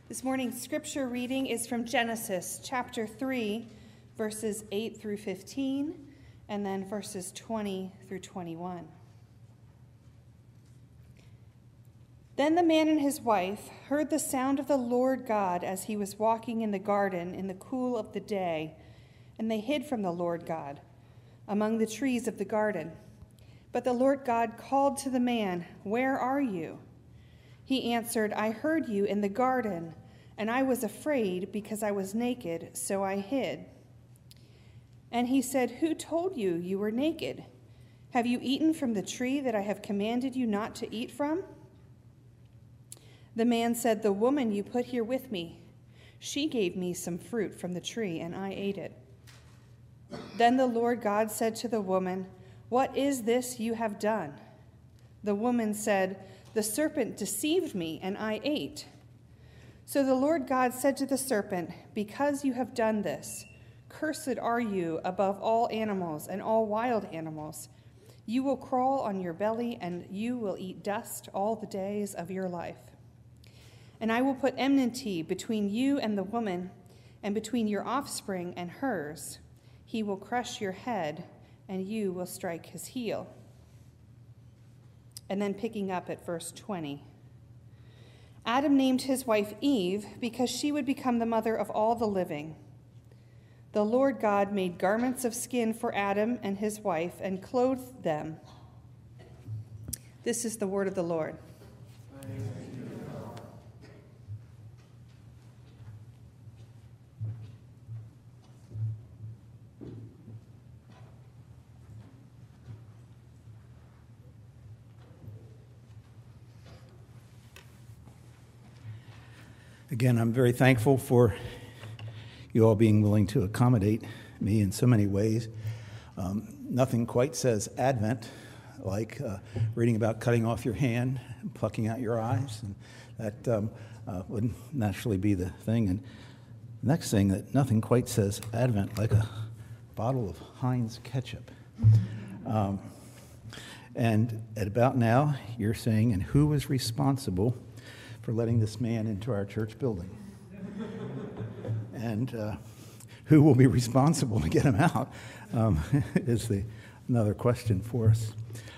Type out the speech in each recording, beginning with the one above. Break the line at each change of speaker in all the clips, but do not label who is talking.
This morning's scripture reading is from Genesis chapter 3, verses 8 through 15, and then verses 20 through 21. Then the man and his wife heard the sound of the Lord God as he was walking in the garden in the cool of the day, and they hid from the Lord God among the trees of the garden. But the Lord God called to the man, "Where are you?" He answered, "I heard you in the garden, and I was afraid because I was naked, so I hid." And he said, "Who told you you were naked? Have you eaten from the tree that I have commanded you not to eat from?" The man said, "The woman you put here with me, she gave me some fruit from the tree, and I ate it." Then the Lord God said to the woman, "What is this you have done?" The woman said, "The serpent deceived me, and I ate." So the Lord God said to the serpent, "Because you have done this, cursed are you above all animals and all wild animals. You will crawl on your belly, and you will eat dust all the days of your life. And I will put enmity between you and the woman, and between your offspring and hers. He will crush your head, and you will strike his heel." And then picking up at verse 20. Adam named his wife Eve because she would become the mother of all the living. The Lord God made garments of skin for Adam and his wife and clothed them. This is the word of the Lord.
Again, I'm very thankful for you all being willing to accommodate me in so many ways. Nothing quite says Advent like reading about cutting off your hand and plucking out your eyes. And that would naturally be the thing. And the next thing, that nothing quite says Advent like a bottle of Heinz ketchup. And at about now, you're saying, and who was responsible for letting this man into our church building? And who will be responsible to get him out is another question for us.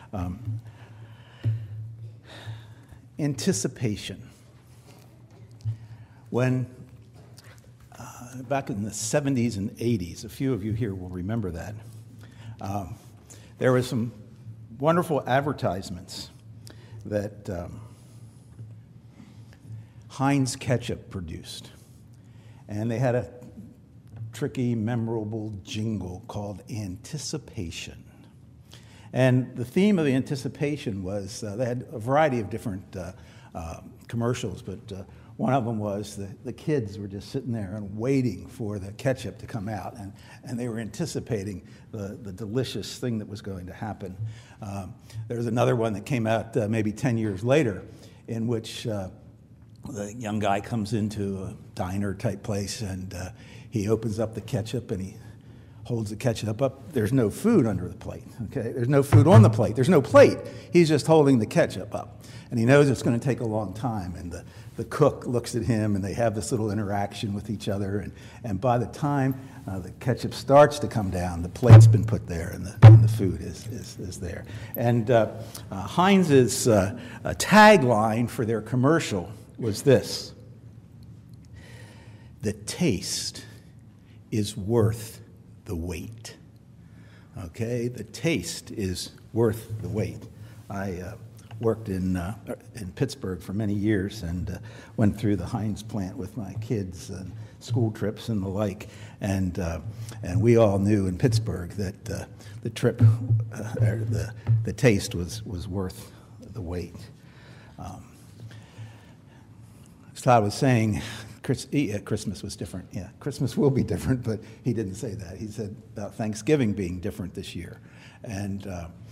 Anticipation. When back in the 70s and 80s, a few of you here will remember that, there was some wonderful advertisements that Heinz ketchup produced. And they had a tricky, memorable jingle called Anticipation. And the theme of the Anticipation was, they had a variety of different commercials, but one of them was the kids were just sitting there and waiting for the ketchup to come out, and they were anticipating the delicious thing that was going to happen. There was another one that came out maybe 10 years later, in which the young guy comes into a diner-type place, and he opens up the ketchup, and he holds the ketchup up. There's no food under the plate, okay? There's no food on the plate. There's no plate. He's just holding the ketchup up. And he knows it's going to take a long time, and the cook looks at him, and they have this little interaction with each other, and by the time the ketchup starts to come down, the plate's been put there, and the food is there. And Heinz's tagline for their commercial was this: "The taste is worth the wait." Okay, the taste is worth the wait. I worked in Pittsburgh for many years and went through the Heinz plant with my kids and school trips and the like, and we all knew in Pittsburgh that the trip, the taste was worth the wait. As Todd was saying, Christmas was different. Yeah, Christmas will be different, but he didn't say that. He said about Thanksgiving being different this year. And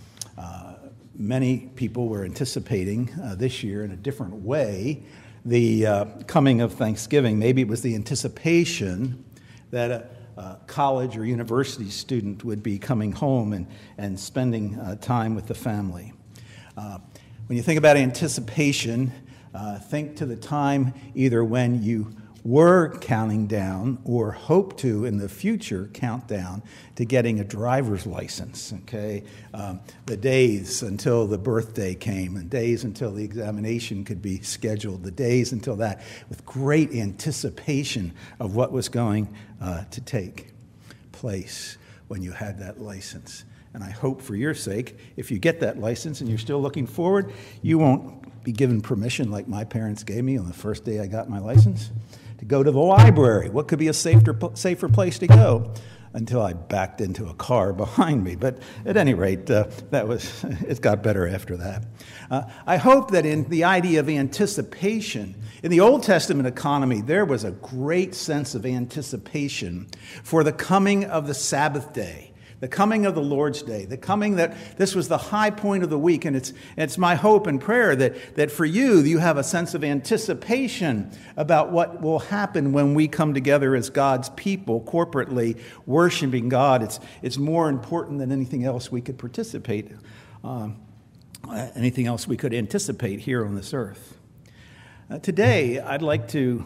many people were anticipating this year in a different way the coming of Thanksgiving. Maybe it was the anticipation that a college or university student would be coming home and spending time with the family. When you think about anticipation, Think to the time either when you were counting down or hope to in the future count down to getting a driver's license, okay? The days until the birthday came, and days until the examination could be scheduled, the days until that, with great anticipation of what was going to take place when you had that license. And I hope for your sake, if you get that license and you're still looking forward, you won't be given permission like my parents gave me on the first day I got my license to go to the library. What could be a safer place to go? Until I backed into a car behind me. But at any rate, it got better after that. I hope that in the idea of anticipation, in the Old Testament economy, there was a great sense of anticipation for the coming of the Sabbath day, the coming of the Lord's Day, the coming that this was the high point of the week. And it's my hope and prayer that for you have a sense of anticipation about what will happen when we come together as God's people, corporately worshiping God. It's more important than anything else we could participate, anything else we could anticipate here on this earth. Today, I'd like to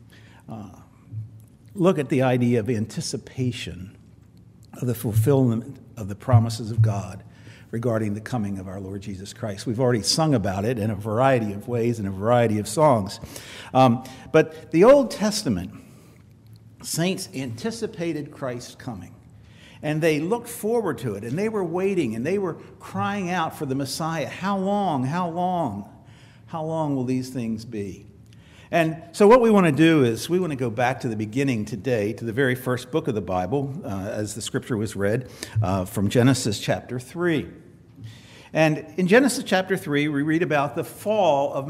look at the idea of anticipation of the fulfillment of the promises of God regarding the coming of our Lord Jesus Christ. We've already sung about it in a variety of ways, in a variety of songs. But the Old Testament saints anticipated Christ's coming, and they looked forward to it, and they were waiting, and they were crying out for the Messiah. How long? How long? How long will these things be? And so what we want to do is we want to go back to the beginning today, to the very first book of the Bible, as the scripture was read, from Genesis chapter 3. And in Genesis chapter 3, we read about the fall of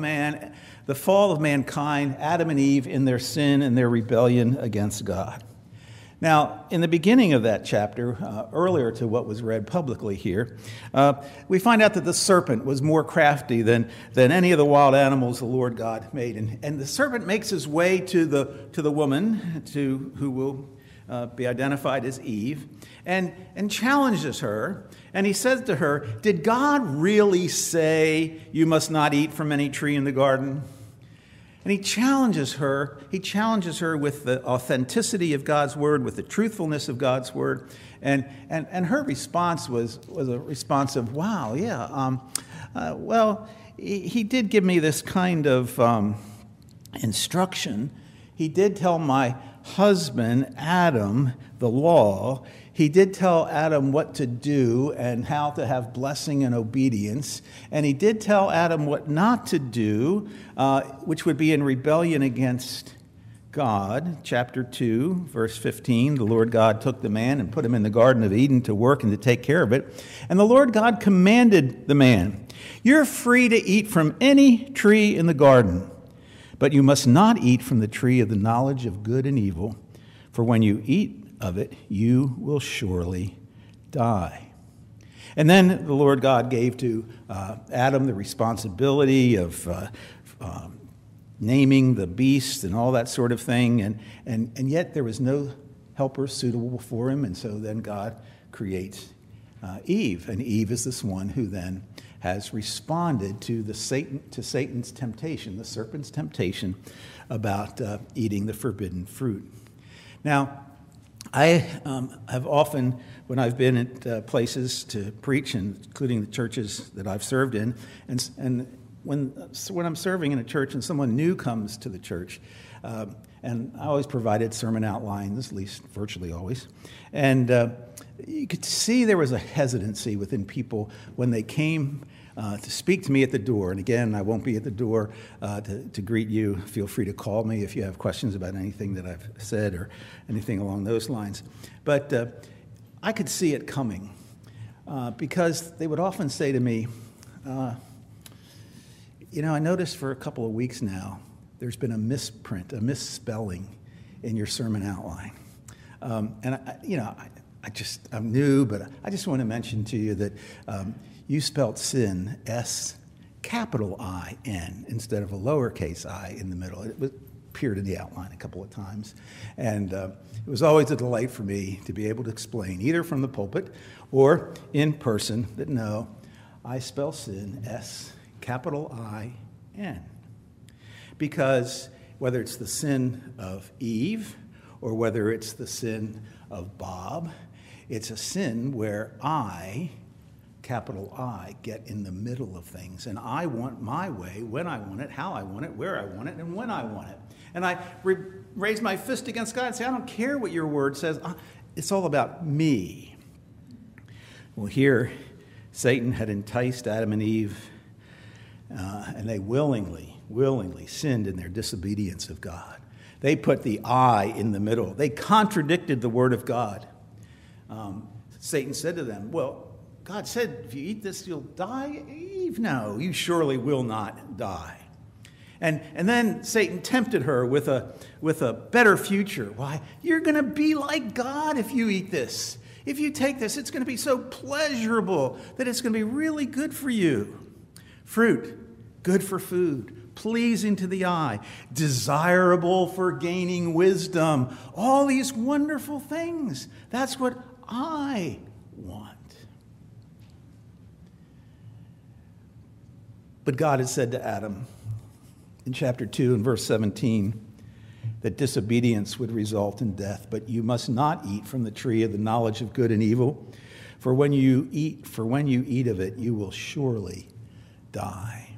mankind, Adam and Eve, in their sin and their rebellion against God. Now, in the beginning of that chapter, earlier to what was read publicly here, we find out that the serpent was more crafty than any of the wild animals the Lord God made. And the serpent makes his way to the woman, who will be identified as Eve, and challenges her. And he says to her, "Did God really say you must not eat from any tree in the garden?" And he challenges her with the authenticity of God's word, with the truthfulness of God's word. And her response was a response of, wow, yeah, well, he did give me this kind of instruction. He did tell my husband, Adam, the law. He did tell Adam what to do and how to have blessing and obedience. And he did tell Adam what not to do, which would be in rebellion against God. Chapter 2, verse 15, the Lord God took the man and put him in the Garden of Eden to work and to take care of it. And the Lord God commanded the man, "You're free to eat from any tree in the garden, but you must not eat from the tree of the knowledge of good and evil, for when you eat of it, you will surely die." And then the Lord God gave to Adam the responsibility of naming the beast and all that sort of thing, and yet there was no helper suitable for him, and so then God creates Eve, and Eve is this one who then has responded to Satan's temptation, the serpent's temptation about eating the forbidden fruit. Now, I have often, when I've been at places to preach, including the churches that I've served in, and when I'm serving in a church and someone new comes to the church, and I always provided sermon outlines, at least virtually always, and you could see there was a hesitancy within people when they came to speak to me at the door. And again, I won't be at the door to greet you. Feel free to call me if you have questions about anything that I've said or anything along those lines. But I could see it coming because they would often say to me, I noticed for a couple of weeks now, there's been a misprint, a misspelling in your sermon outline. I'm new, but I just want to mention to you that you spelt sin, S-I-N, instead of a lowercase I in the middle. It appeared in the outline a couple of times. And it was always a delight for me to be able to explain, either from the pulpit or in person, that no, I spell sin, S-I-N. Because whether it's the sin of Eve or whether it's the sin of Bob, it's a sin where I, capital I, get in the middle of things. And I want my way, when I want it, how I want it, where I want it, and when I want it. And I raise my fist against God and say, I don't care what your word says. It's all about me. Well, here, Satan had enticed Adam and Eve, and they willingly sinned in their disobedience of God. They put the I in the middle. They contradicted the word of God. Satan said to them, well, God said, if you eat this, you'll die. Eve, no, you surely will not die. And then Satan tempted her with a better future. Why? You're going to be like God if you eat this. If you take this, it's going to be so pleasurable that it's going to be really good for you. Fruit, good for food, pleasing to the eye, desirable for gaining wisdom. All these wonderful things. That's what I want. But God had said to Adam in chapter 2 and verse 17 that disobedience would result in death, but you must not eat from the tree of the knowledge of good and evil, for when you eat of it, you will surely die.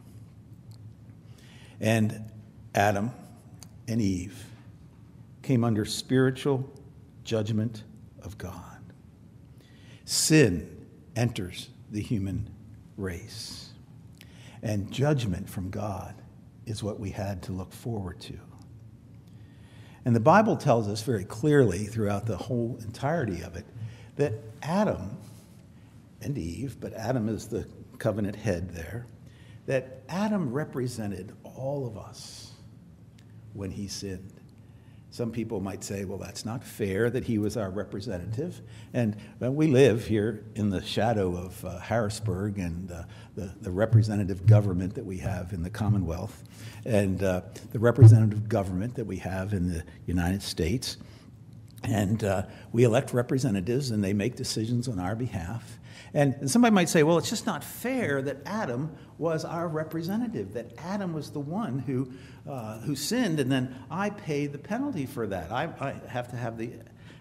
And Adam and Eve came under spiritual judgment of God. Sin enters the human race, and judgment from God is what we had to look forward to. And the Bible tells us very clearly throughout the whole entirety of it that Adam and Eve, but Adam is the covenant head there, that Adam represented all of us when he sinned. Some people might say, well, that's not fair that he was our representative. And we live here in the shadow of Harrisburg and the representative government that we have in the Commonwealth and the representative government that we have in the United States. And we elect representatives and they make decisions on our behalf. And somebody might say, well, it's just not fair that Adam was our representative, that Adam was the one who sinned, and then I pay the penalty for that. I have to have the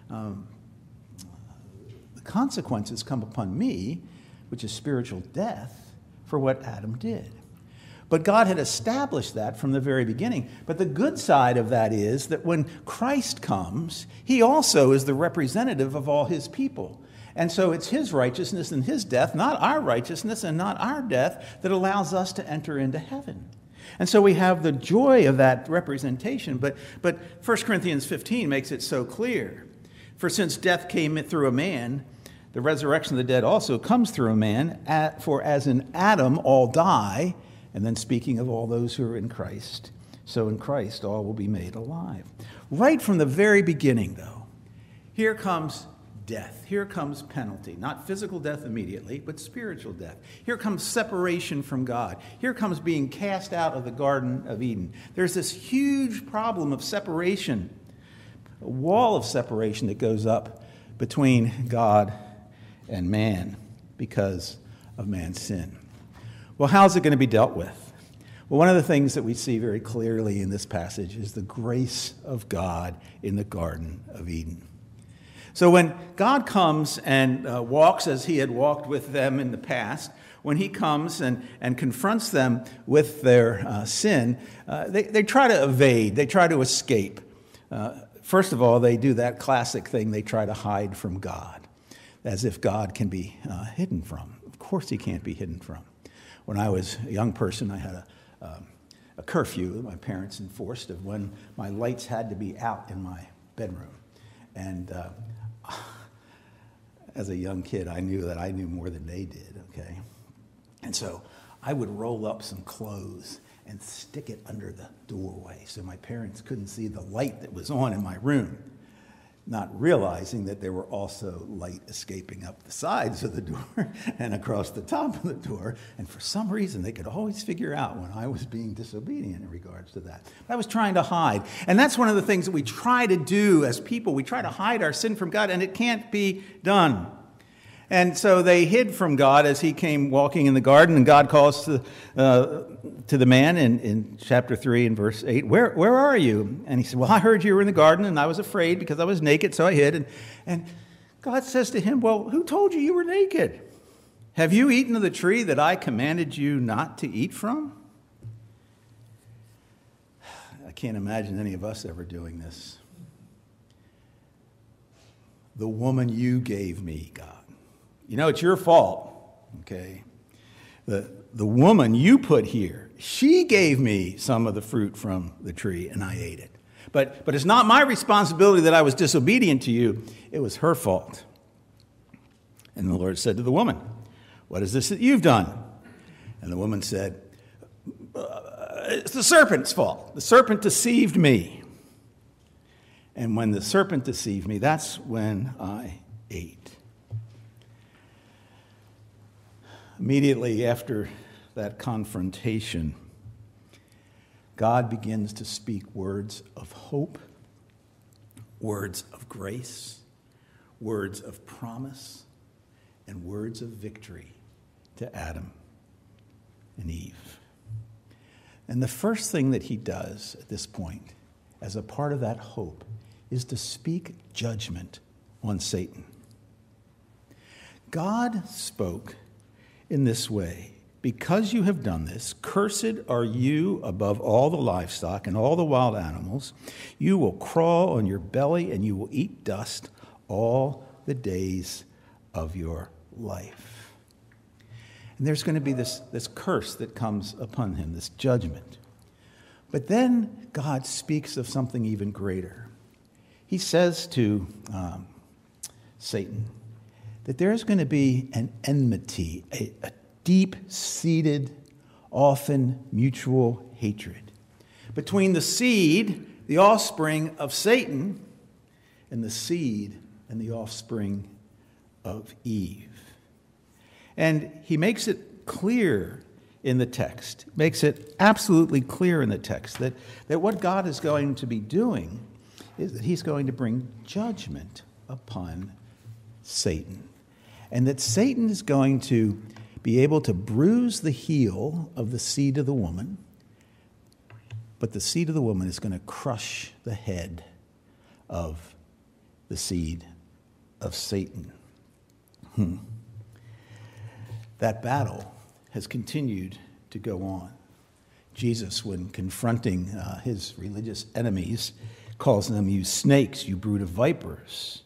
consequences come upon me, which is spiritual death, for what Adam did. But God had established that from the very beginning. But the good side of that is that when Christ comes, he also is the representative of all his people. And so it's his righteousness and his death, not our righteousness and not our death, that allows us to enter into heaven. And so we have the joy of that representation. But 1 Corinthians 15 makes it so clear. For since death came through a man, the resurrection of the dead also comes through a man. For as in Adam all die, and then speaking of all those who are in Christ, so in Christ all will be made alive. Right from the very beginning, though, here comes death. Here comes penalty. Not physical death immediately, but spiritual death. Here comes separation from God. Here comes being cast out of the Garden of Eden. There's this huge problem of separation, a wall of separation that goes up between God and man because of man's sin. Well, how's it going to be dealt with? Well, one of the things that we see very clearly in this passage is the grace of God in the Garden of Eden. So when God comes and walks as he had walked with them in the past, when he comes and confronts them with their sin, they try to evade, they try to escape. First of all, they do that classic thing, they try to hide from God, as if God can be hidden from. Of course he can't be hidden from. When I was a young person, I had a curfew that my parents enforced of when my lights had to be out in my bedroom. And as a young kid, I knew that I knew more than they did, okay? And so I would roll up some clothes and stick it under the doorway so my parents couldn't see the light that was on in my room, not realizing that there were also light escaping up the sides of the door and across the top of the door. And for some reason, they could always figure out when I was being disobedient in regards to that. But I was trying to hide. And that's one of the things that we try to do as people. We try to hide our sin from God, and it can't be done. And so they hid from God as he came walking in the garden, and God calls to the man in chapter 3 and verse 8, where are you? And he said, well, I heard you were in the garden, and I was afraid because I was naked, so I hid. And God says to him, well, who told you were naked? Have you eaten of the tree that I commanded you not to eat from? I can't imagine any of us ever doing this. The woman you gave me, God. You know, it's your fault, okay? The woman you put here, she gave me some of the fruit from the tree, and I ate it. But it's not my responsibility that I was disobedient to you. It was her fault. And the Lord said to the woman, what is this that you've done? And the woman said, it's the serpent's fault. The serpent deceived me. And when the serpent deceived me, that's when I ate. Immediately after that confrontation, God begins to speak words of hope, words of grace, words of promise, and words of victory to Adam and Eve. And the first thing that he does at this point, as a part of that hope, is to speak judgment on Satan. God spoke in this way, because you have done this, cursed are you above all the livestock and all the wild animals. You will crawl on your belly and you will eat dust all the days of your life. And there's going to be this curse that comes upon him, this judgment. But then God speaks of something even greater. He says to Satan that there's going to be an enmity, a deep-seated, often mutual hatred between the seed, the offspring of Satan, and the seed and the offspring of Eve. And he makes it clear in the text, makes it absolutely clear in the text that what God is going to be doing is that he's going to bring judgment upon Satan. And that Satan is going to be able to bruise the heel of the seed of the woman, but the seed of the woman is going to crush the head of the seed of Satan. That battle has continued to go on. Jesus, when confronting his religious enemies, calls them, you snakes, you brood of vipers.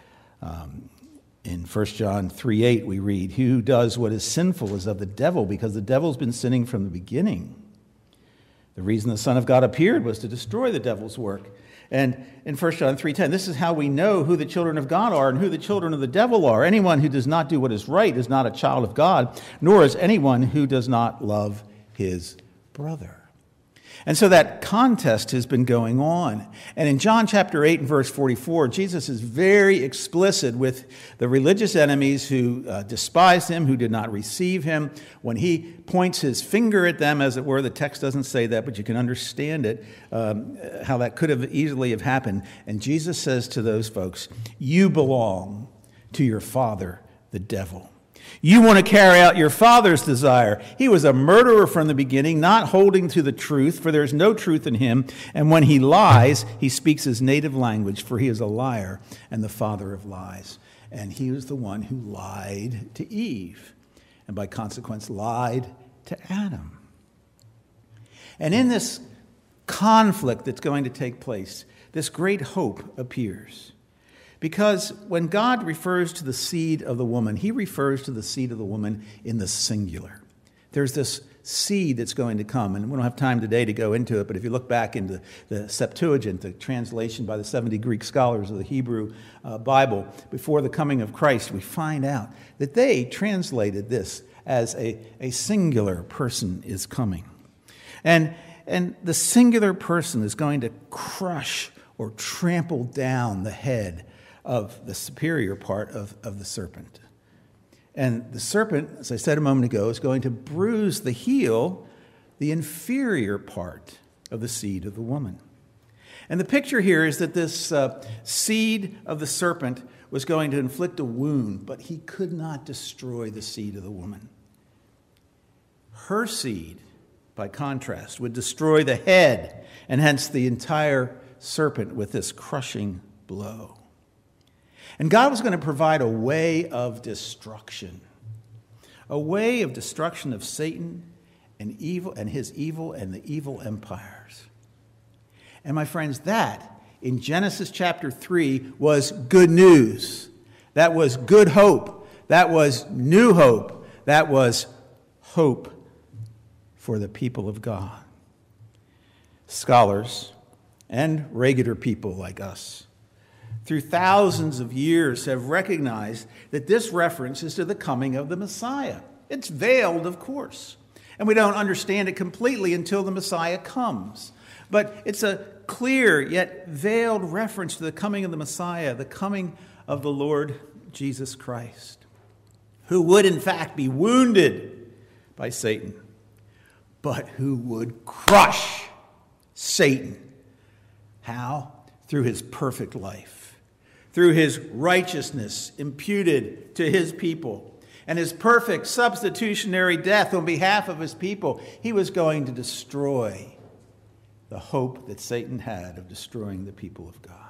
In 1 John 3:8 we read, he who does what is sinful is of the devil, because the devil's been sinning from the beginning. The reason the Son of God appeared was to destroy the devil's work. And in 1 John 3:10, this is how we know who the children of God are and who the children of the devil are. Anyone who does not do what is right is not a child of God, nor is anyone who does not love his brother. And so that contest has been going on. And in John chapter 8 and verse 44, Jesus is very explicit with the religious enemies who despised him, who did not receive him. When he points his finger at them, as it were, the text doesn't say that, but you can understand it, how that could have easily have happened. And Jesus says to those folks, you belong to your father, the devil. You want to carry out your father's desire. He was a murderer from the beginning, not holding to the truth, for there is no truth in him. And when he lies, he speaks his native language, for he is a liar and the father of lies. And he was the one who lied to Eve, and by consequence lied to Adam. And in this conflict that's going to take place, this great hope appears. Because when God refers to the seed of the woman, he refers to the seed of the woman in the singular. There's this seed that's going to come, and we don't have time today to go into it, but if you look back into the Septuagint, the translation by the 70 Greek scholars of the Hebrew Bible, before the coming of Christ, we find out that they translated this as a singular person is coming. And the singular person is going to crush or trample down the head of the superior part of the serpent. And the serpent, as I said a moment ago, is going to bruise the heel, the inferior part of the seed of the woman. And the picture here is that this seed of the serpent was going to inflict a wound, but he could not destroy the seed of the woman. Her seed, by contrast, would destroy the head, and hence the entire serpent with this crushing blow. And God was going to provide a way of destruction. A way of destruction of Satan and evil and his evil and the evil empires. And my friends, that in Genesis chapter 3 was good news. That was good hope. That was new hope. That was hope for the people of God. Scholars and regular people like us, through thousands of years, have recognized that this reference is to the coming of the Messiah. It's veiled, of course, and we don't understand it completely until the Messiah comes. But it's a clear yet veiled reference to the coming of the Messiah, the coming of the Lord Jesus Christ, who would in fact be wounded by Satan, but who would crush Satan. How? Through his perfect life, through his righteousness imputed to his people, and his perfect substitutionary death on behalf of his people. He was going to destroy the hope that Satan had of destroying the people of God.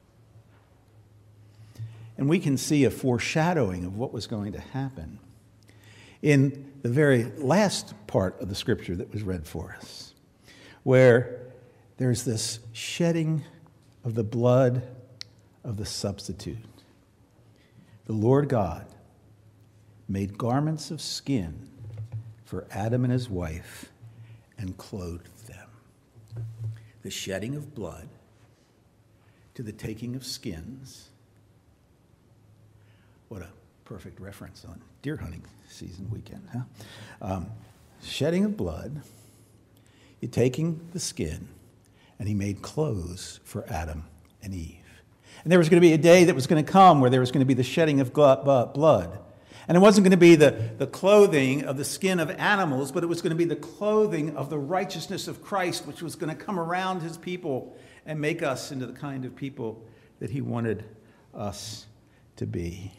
And we can see a foreshadowing of what was going to happen in the very last part of the scripture that was read for us, where there's this shedding of the blood of the substitute. The Lord God made garments of skin for Adam and his wife and clothed them. The shedding of blood to the taking of skins. What a perfect reference on deer hunting season weekend, huh? Shedding of blood, you're taking the skin, and he made clothes for Adam and Eve. And there was going to be a day that was going to come where there was going to be the shedding of blood. And it wasn't going to be the clothing of the skin of animals, but it was going to be the clothing of the righteousness of Christ, which was going to come around his people and make us into the kind of people that he wanted us to be.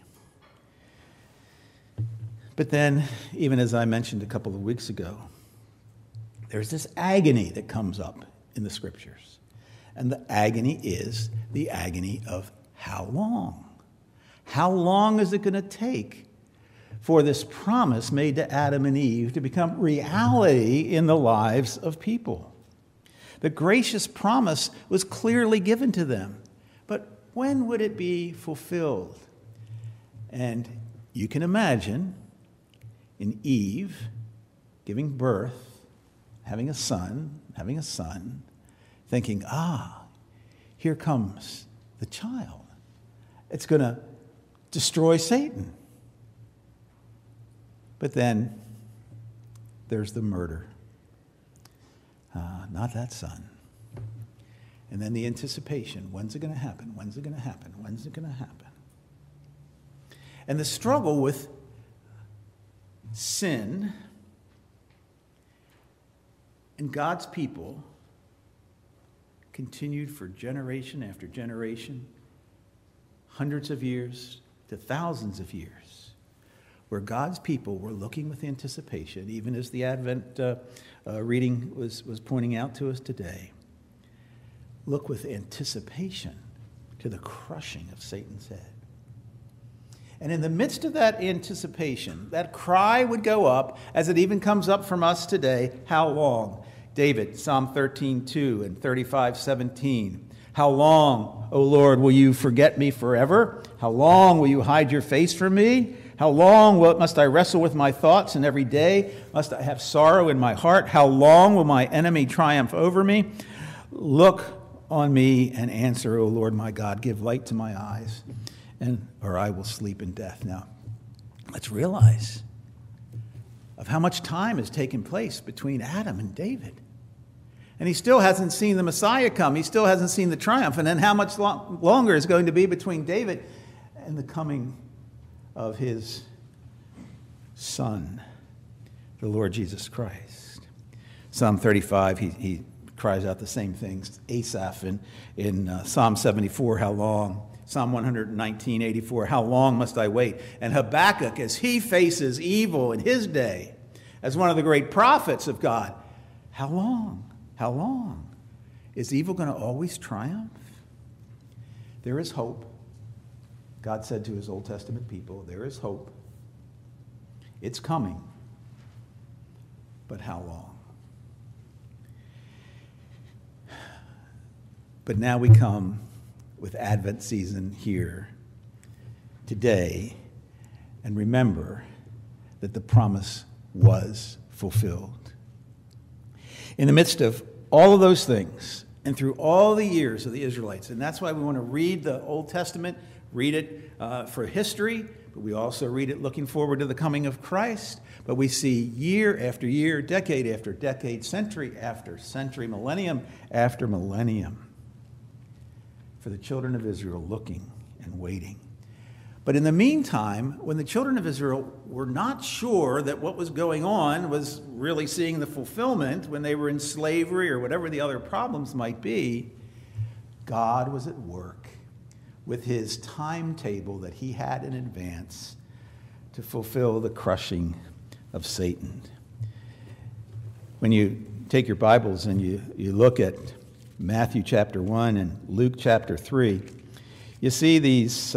But then, even as I mentioned a couple of weeks ago, there's this agony that comes up in the scriptures. And the agony is the agony of how long? How long is it going to take for this promise made to Adam and Eve to become reality in the lives of people? The gracious promise was clearly given to them. But when would it be fulfilled? And you can imagine in Eve giving birth, having a son, thinking, here comes the child. It's going to destroy Satan. But then there's the murder. Not that son. And then the anticipation. When's it going to happen? When's it going to happen? When's it going to happen? And the struggle with sin and God's people continued for generation after generation, hundreds of years to thousands of years, where God's people were looking with anticipation, even as the Advent reading was pointing out to us today. Look with anticipation to the crushing of Satan's head. And in the midst of that anticipation, that cry would go up, as it even comes up from us today, how long? David, Psalm 13:2 and 35:17. How long, O Lord, will you forget me forever? How long will you hide your face from me? How long must I wrestle with my thoughts, and every day must I have sorrow in my heart? How long will my enemy triumph over me? Look on me and answer, O Lord my God. Give light to my eyes, or I will sleep in death. Now, let's realize of how much time has taken place between Adam and David. And he still hasn't seen the Messiah come. He still hasn't seen the triumph. And then how much longer is going to be between David and the coming of his Son, the Lord Jesus Christ? Psalm 35, he cries out the same things. Asaph in Psalm 74, how long? Psalm 119:84, how long must I wait? And Habakkuk, as he faces evil in his day, as one of the great prophets of God, how long? How long? Is evil going to always triumph? There is hope. God said to his Old Testament people, there is hope. It's coming. But how long? But now we come with Advent season here today and remember that the promise was fulfilled. In the midst of all of those things and through all the years of the Israelites, and that's why we want to read the Old Testament, read it for history, but we also read it looking forward to the coming of Christ. But we see year after year, decade after decade, century after century, millennium after millennium, for the children of Israel looking and waiting. But in the meantime, when the children of Israel were not sure that what was going on was really seeing the fulfillment, when they were in slavery or whatever the other problems might be, God was at work with his timetable that he had in advance to fulfill the crushing of Satan. When you take your Bibles and you look at Matthew chapter 1 and Luke chapter 3, you see these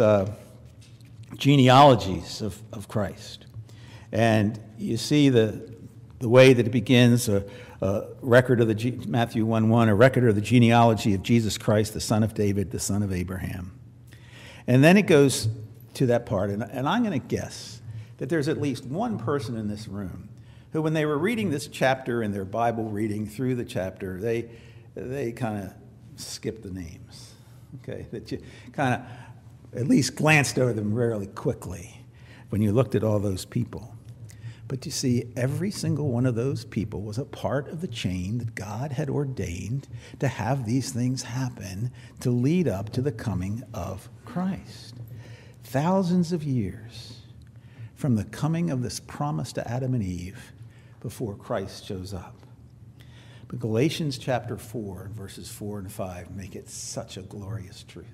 genealogies of Christ. And you see the way that it begins, a record of Matthew 1:1, a record of the genealogy of Jesus Christ, the son of David, the son of Abraham. And then it goes to that part, and I'm going to guess that there's at least one person in this room who, when they were reading this chapter in their Bible reading through the chapter, they kind of skipped the names, okay? That you kind of at least glanced over them really quickly when you looked at all those people. But you see, every single one of those people was a part of the chain that God had ordained to have these things happen to lead up to the coming of Christ. Thousands of years from the coming of this promise to Adam and Eve before Christ shows up. But Galatians chapter 4, verses 4 and 5 make it such a glorious truth.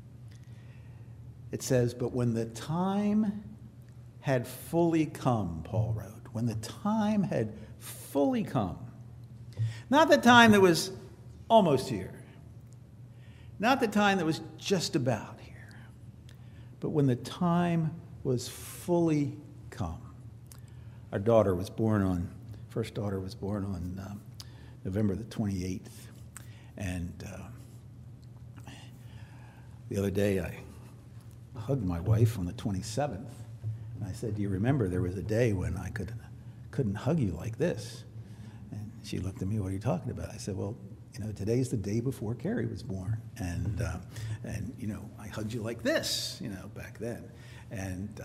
It says, but when the time had fully come, Paul wrote, when the time had fully come, not the time that was almost here, not the time that was just about here, but when the time was fully come. Our daughter was born on, first daughter was born on November the 28th, and the other day I hugged my wife on the 27th, and I said, do you remember there was a day when I couldn't hug you like this? And she looked at me, what are you talking about? I said, well, today's the day before Carrie was born, and I hugged you like this, back then. And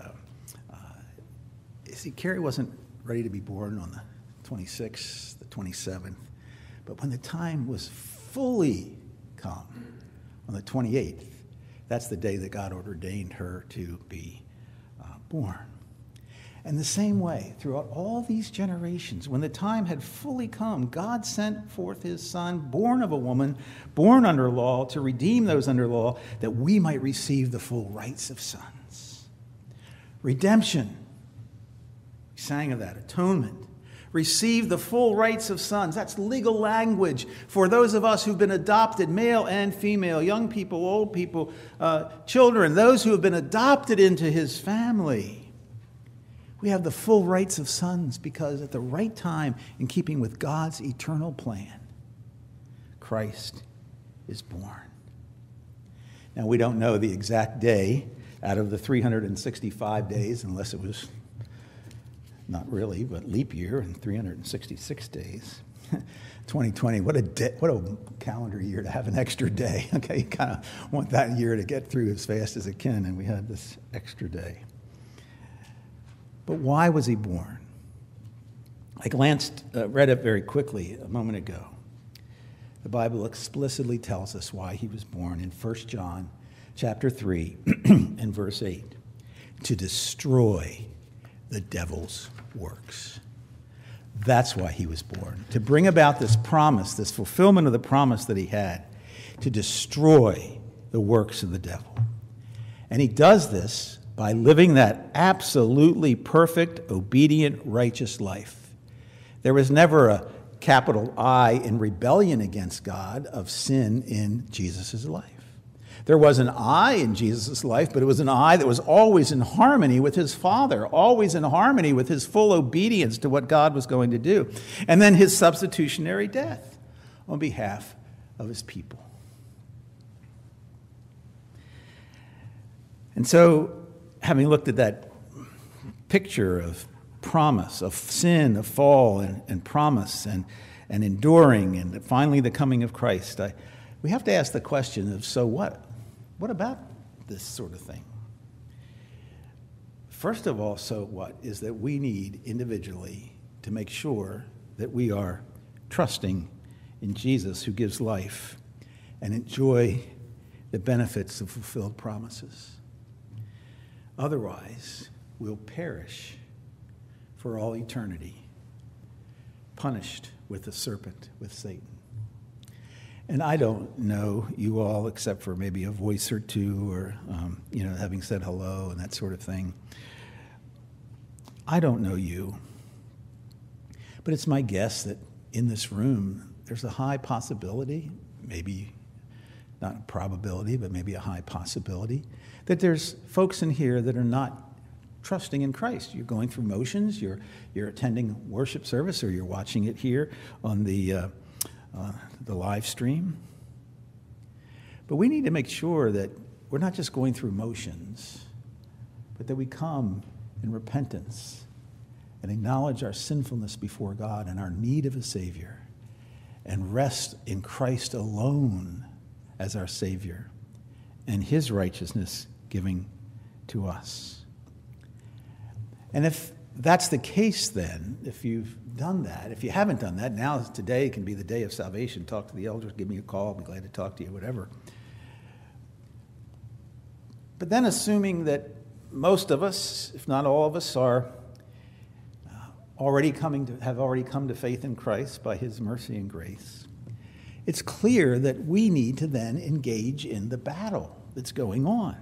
you see, Carrie wasn't ready to be born on the 26th, the 27th, but when the time was fully come, on the 28th, that's the day that God ordained her to be born. And the same way, throughout all these generations, when the time had fully come, God sent forth his Son, born of a woman, born under law, to redeem those under law, that we might receive the full rights of sons. Redemption, we sang of that, atonement. Receive the full rights of sons. That's legal language for those of us who've been adopted, male and female, young people, old people, children, those who have been adopted into his family. We have the full rights of sons because at the right time, in keeping with God's eternal plan, Christ is born. Now, we don't know the exact day out of the 365 days, unless it was not really, but leap year and 366 days. 2020, what a calendar year to have an extra day. Okay, you kind of want that year to get through as fast as it can, and we had this extra day. But why was he born? I read it very quickly a moment ago. The Bible explicitly tells us why he was born in 1 John chapter 3 and verse 8. To destroy the devil's works. That's why he was born. To bring about this promise, this fulfillment of the promise that he had, to destroy the works of the devil. And he does this by living that absolutely perfect, obedient, righteous life. There was never a capital I in rebellion against God of sin in Jesus' life. There was an I in Jesus' life, but it was an I that was always in harmony with his Father, always in harmony with his full obedience to what God was going to do. And then his substitutionary death on behalf of his people. And so, having looked at that picture of promise, of sin, of fall, and promise, and enduring, and finally the coming of Christ, we have to ask the question of, so what? What about this sort of thing? First of all, so what is that we need individually to make sure that we are trusting in Jesus, who gives life, and enjoy the benefits of fulfilled promises. Otherwise, we'll perish for all eternity, punished with the serpent, with Satan. And I don't know you all, except for maybe a voice or two, or having said hello and that sort of thing. I don't know you, but it's my guess that in this room there's a high possibility, maybe not a probability, but maybe a high possibility, that there's folks in here that are not trusting in Christ. You're going through motions, you're attending worship service, or you're watching it here on the live stream. But we need to make sure that we're not just going through motions, but that we come in repentance and acknowledge our sinfulness before God and our need of a Savior, and rest in Christ alone as our Savior and his righteousness giving to us. And if that's the case, then, if you've done that, if you haven't done that, now today can be the day of salvation. Talk to the elders, give me a call, I'll be glad to talk to you, whatever. But then, assuming that most of us, if not all of us, are have already come to faith in Christ by his mercy and grace, it's clear that we need to then engage in the battle that's going on.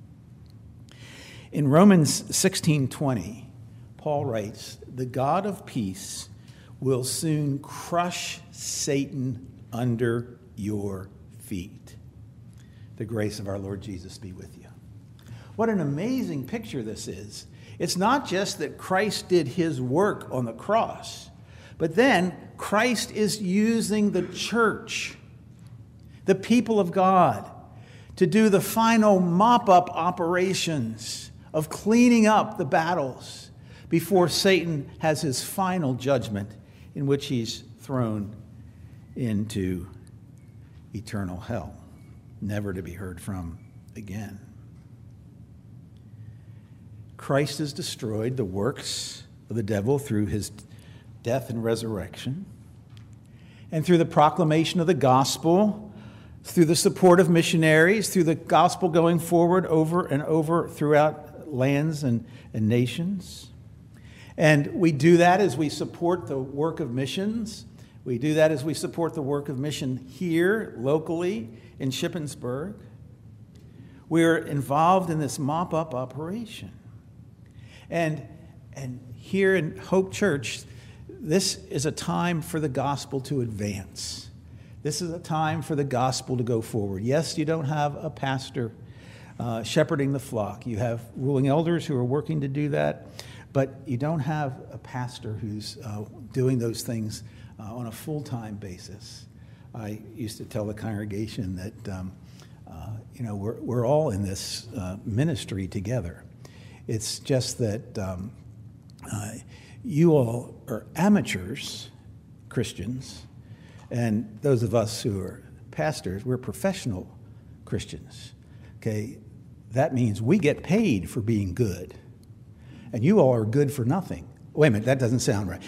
In Romans 16:20, Paul writes, "The God of peace will soon crush Satan under your feet. The grace of our Lord Jesus be with you." What an amazing picture this is. It's not just that Christ did his work on the cross, but then Christ is using the church, the people of God, to do the final mop-up operations of cleaning up the battles before Satan has his final judgment, in which he's thrown into eternal hell, never to be heard from again. Christ has destroyed the works of the devil through his death and resurrection, and through the proclamation of the gospel, through the support of missionaries, through the gospel going forward over and over throughout lands and nations. And we do that as we support the work of missions. We do that as we support the work of mission here, locally, in Shippensburg. We're involved in this mop-up operation. And here in Hope Church, this is a time for the gospel to advance. This is a time for the gospel to go forward. Yes, you don't have a pastor shepherding the flock. You have ruling elders who are working to do that, but you don't have a pastor who's doing those things on a full-time basis. I used to tell the congregation that we're all in this ministry together. It's just that you all are amateurs, Christians, and those of us who are pastors, we're professional Christians. Okay, that means we get paid for being good, and you all are good for nothing. Wait a minute, that doesn't sound right.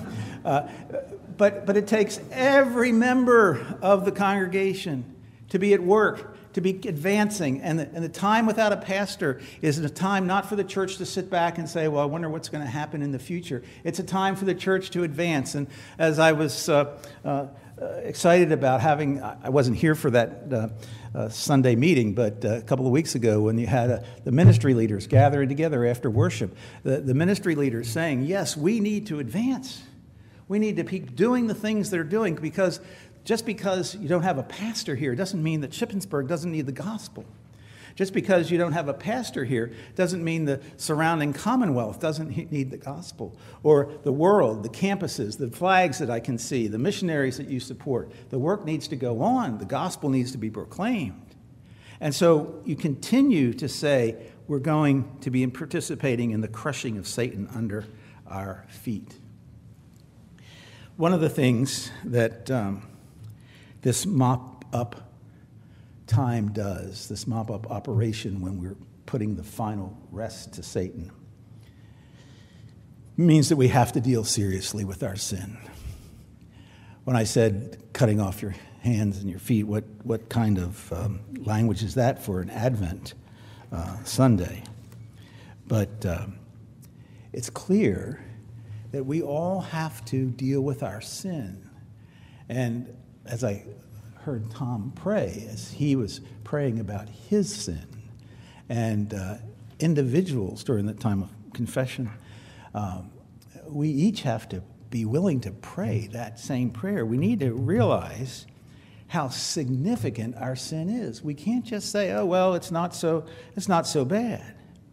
But it takes every member of the congregation to be at work, to be advancing. And the time without a pastor is a time not for the church to sit back and say, well, I wonder what's going to happen in the future. It's a time for the church to advance. And as I was excited about having, I wasn't here for that Sunday meeting, but a couple of weeks ago when you had the ministry leaders gathering together after worship, the ministry leaders saying, yes, we need to advance. We need to keep doing the things they're doing, because just because you don't have a pastor here doesn't mean that Shippensburg doesn't need the gospel. Just because you don't have a pastor here doesn't mean the surrounding Commonwealth doesn't need the gospel. Or the world, the campuses, the flags that I can see, the missionaries that you support. The work needs to go on. The gospel needs to be proclaimed. And so you continue to say, we're going to be participating in the crushing of Satan under our feet. One of the things that this mop-up time does, this mop-up operation when we're putting the final rest to Satan, means that we have to deal seriously with our sin. When I said cutting off your hands and your feet, what kind of language is that for an Advent Sunday? But it's clear that we all have to deal with our sin. And as I heard Tom pray, as he was praying about his sin, and individuals during the time of confession, we each have to be willing to pray that same prayer. We need to realize how significant our sin is. We can't just say, oh, well, it's not so bad.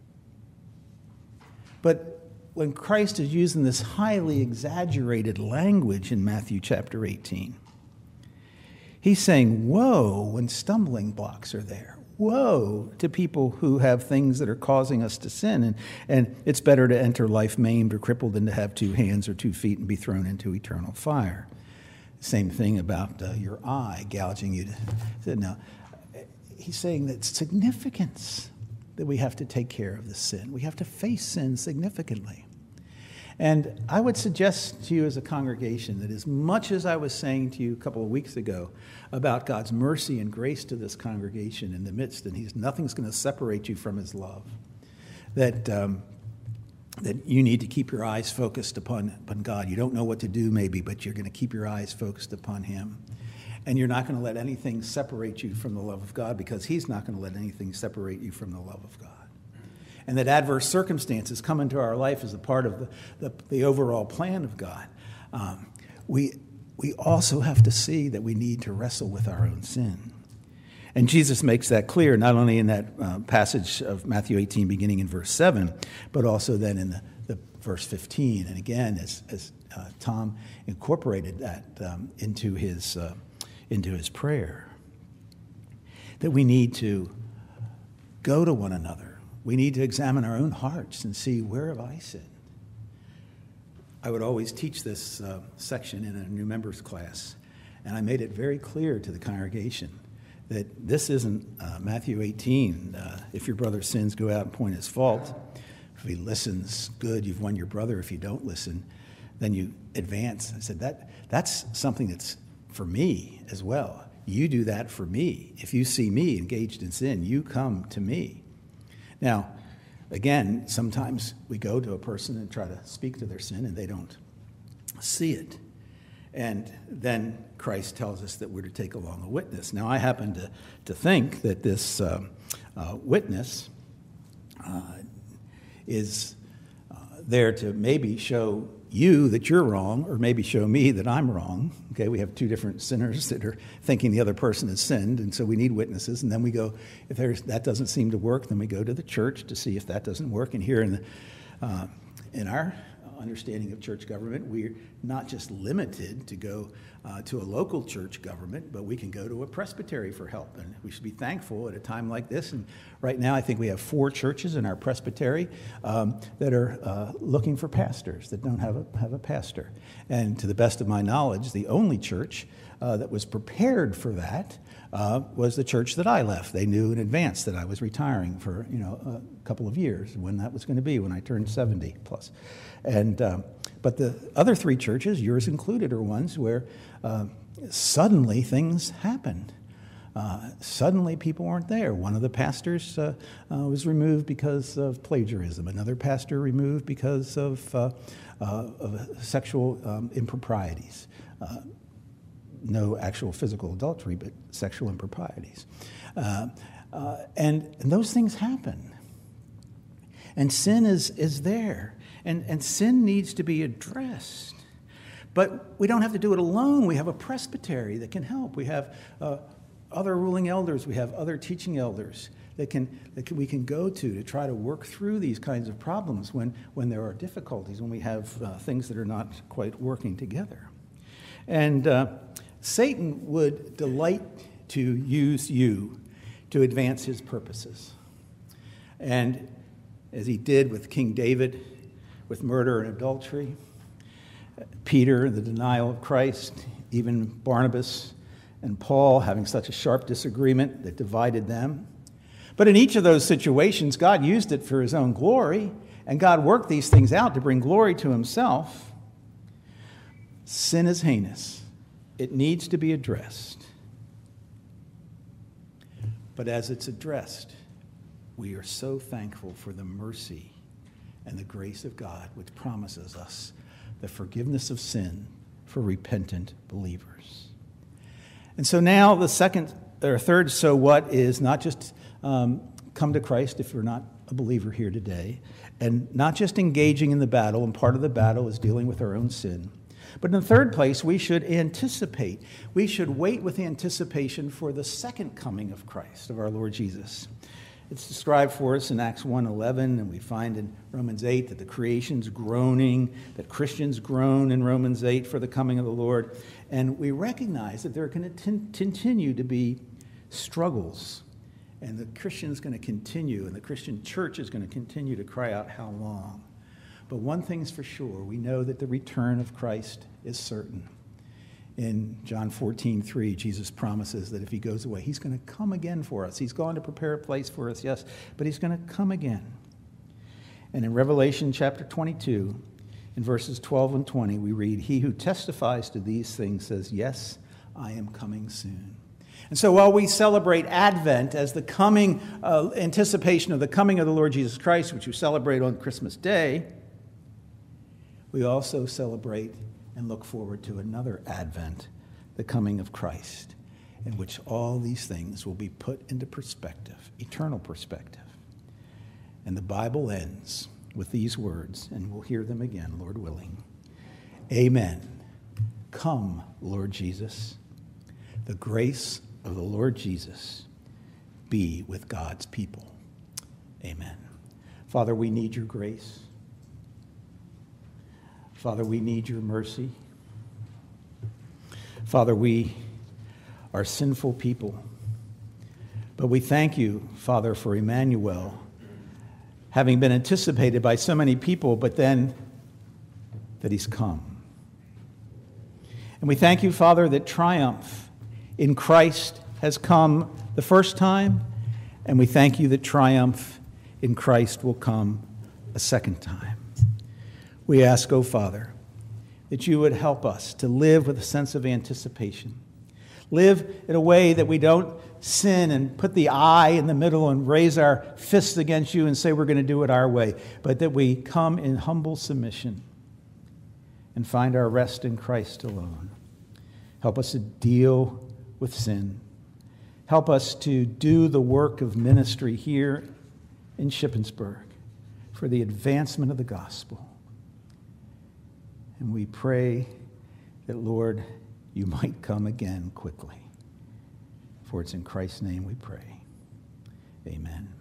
But when Christ is using this highly exaggerated language in Matthew chapter 18, he's saying, woe when stumbling blocks are there. Woe to people who have things that are causing us to sin. And it's better to enter life maimed or crippled than to have 2 hands or 2 feet and be thrown into eternal fire. Same thing about your eye gouging you. Now, he's saying that significance that we have to take care of the sin. We have to face sin significantly. And I would suggest to you as a congregation that as much as I was saying to you a couple of weeks ago about God's mercy and grace to this congregation in the midst, and nothing's going to separate you from his love, that you need to keep your eyes focused upon God. You don't know what to do maybe, but you're going to keep your eyes focused upon him. And you're not going to let anything separate you from the love of God, because he's not going to let anything separate you from the love of God. And that adverse circumstances come into our life as a part of the overall plan of God. We also have to see that we need to wrestle with our own sin. And Jesus makes that clear, not only in that passage of Matthew 18, beginning in verse 7, but also then in the verse 15. And again, as Tom incorporated that into his prayer, that we need to go to one another. We need to examine our own hearts and see, where have I sinned? I would always teach this section in a new members class, and I made it very clear to the congregation that this isn't Matthew 18. If your brother sins, go out and point his fault. If he listens, good, you've won your brother. If you don't listen, then you advance. I said, that's something that's for me as well. You do that for me. If you see me engaged in sin, you come to me. Now, again, sometimes we go to a person and try to speak to their sin, and they don't see it. And then Christ tells us that we're to take along a witness. Now, I happen to think that this witness is there to maybe show you that you're wrong, or maybe show me that I'm wrong. Okay, we have 2 different sinners that are thinking the other person has sinned, and so we need witnesses. And then we go, if that doesn't seem to work, then we go to the church to see if that doesn't work. And here in our understanding of church government, we're not just limited to go to a local church government, but we can go to a presbytery for help. And we should be thankful at a time like this. And right now, I think we have 4 churches in our presbytery that are looking for pastors that don't have a pastor. And to the best of my knowledge, the only church that was prepared for that was the church that I left. They knew in advance that I was retiring for a couple of years, when that was going to be, when I turned 70 plus. And but the other 3 churches, yours included, are ones where suddenly things happened. Suddenly people weren't there. One of the pastors was removed because of plagiarism. Another pastor removed because of sexual improprieties. no actual physical adultery, but sexual improprieties. And those things happen. And sin is there. And sin needs to be addressed. But we don't have to do it alone. We have a presbytery that can help. We have other ruling elders. We have other teaching elders we can go to try to work through these kinds of problems when there are difficulties, when we have things that are not quite working together. And Satan would delight to use you to advance his purposes. And as he did with King David, with murder and adultery, Peter, the denial of Christ, even Barnabas and Paul having such a sharp disagreement that divided them. But in each of those situations, God used it for his own glory, and God worked these things out to bring glory to himself. Sin is heinous. It needs to be addressed. But as it's addressed, we are so thankful for the mercy and the grace of God, which promises us the forgiveness of sin for repentant believers. And so now the third so what is not just come to Christ if you're not a believer here today, and not just engaging in the battle, and part of the battle is dealing with our own sin. But in the third place, we should anticipate. We should wait with anticipation for the second coming of Christ, of our Lord Jesus. It's described for us in Acts 1:11, and we find in Romans 8 that the creation's groaning, that Christians groan in Romans 8 for the coming of the Lord. And we recognize that there are going to continue to be struggles, and the Christian's going to continue, and the Christian church is going to continue to cry out, how long? But one thing's for sure, we know that the return of Christ is certain. In John 14:3, Jesus promises that if he goes away, he's going to come again for us. He's gone to prepare a place for us, yes, but he's going to come again. And in Revelation chapter 22, in verses 12 and 20, we read, he who testifies to these things says, yes, I am coming soon. And so while we celebrate Advent as the coming, anticipation of the coming of the Lord Jesus Christ, which we celebrate on Christmas Day, we also celebrate and look forward to another Advent, the coming of Christ, in which all these things will be put into perspective, eternal perspective. And the Bible ends with these words, and we'll hear them again, Lord willing. Amen. Come, Lord Jesus. The grace of the Lord Jesus be with God's people. Amen. Father, we need your grace. Father, we need your mercy. Father, we are sinful people. But we thank you, Father, for Emmanuel, having been anticipated by so many people, but then that he's come. And we thank you, Father, that triumph in Christ has come the first time, and we thank you that triumph in Christ will come a second time. We ask, O Father, that you would help us to live with a sense of anticipation. Live in a way that we don't sin and put the I in the middle and raise our fists against you and say we're going to do it our way, but that we come in humble submission and find our rest in Christ alone. Help us to deal with sin. Help us to do the work of ministry here in Shippensburg for the advancement of the gospel. And we pray that, Lord, you might come again quickly. For it's in Christ's name we pray. Amen.